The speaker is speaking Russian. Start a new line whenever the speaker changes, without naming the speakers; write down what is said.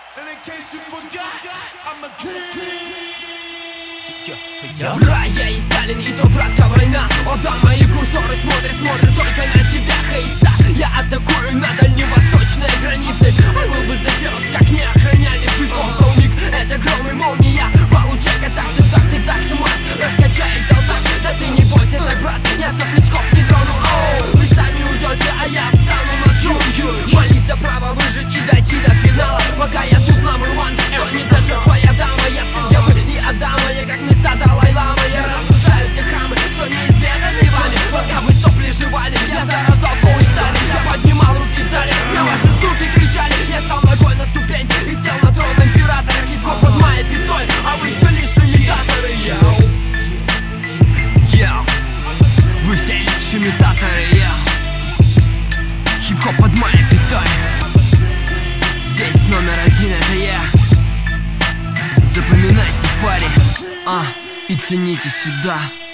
Бра, я и Сталин, и то братская война. Оба мои курсоры смотрят только на тебя, хейста. Я атакую на дальневосточной границе. I will be the first, как не охраняли быков. Солник, это гром и молния. Получай-ка так, что мать раскачает толстак. Да ты не бойся, так, брат, я соплячков не трону. Оу, вы сами уйдете, а я встану на трон. Молись за право выжить и дойти до финала. Пока я тут number one, это не даже твоя дама. Я сын Евы и Адама, я как места Далай-Лама. Я разрушаю те храмы, что неизвестны вами. Пока вы сопли жевали, я заражал и Сталин. Я поднимал руки в зале, на ваши суки кричали. Я стал ногой на ступень и сел на трон императора. Хип-хоп под моей пятой, а вы все лишь имитаторы. Йоу, вы все лишь имитаторы. Хип-хоп под моей пятой. Здесь номер один, это я. Запоминайте, парень, и тяните сюда.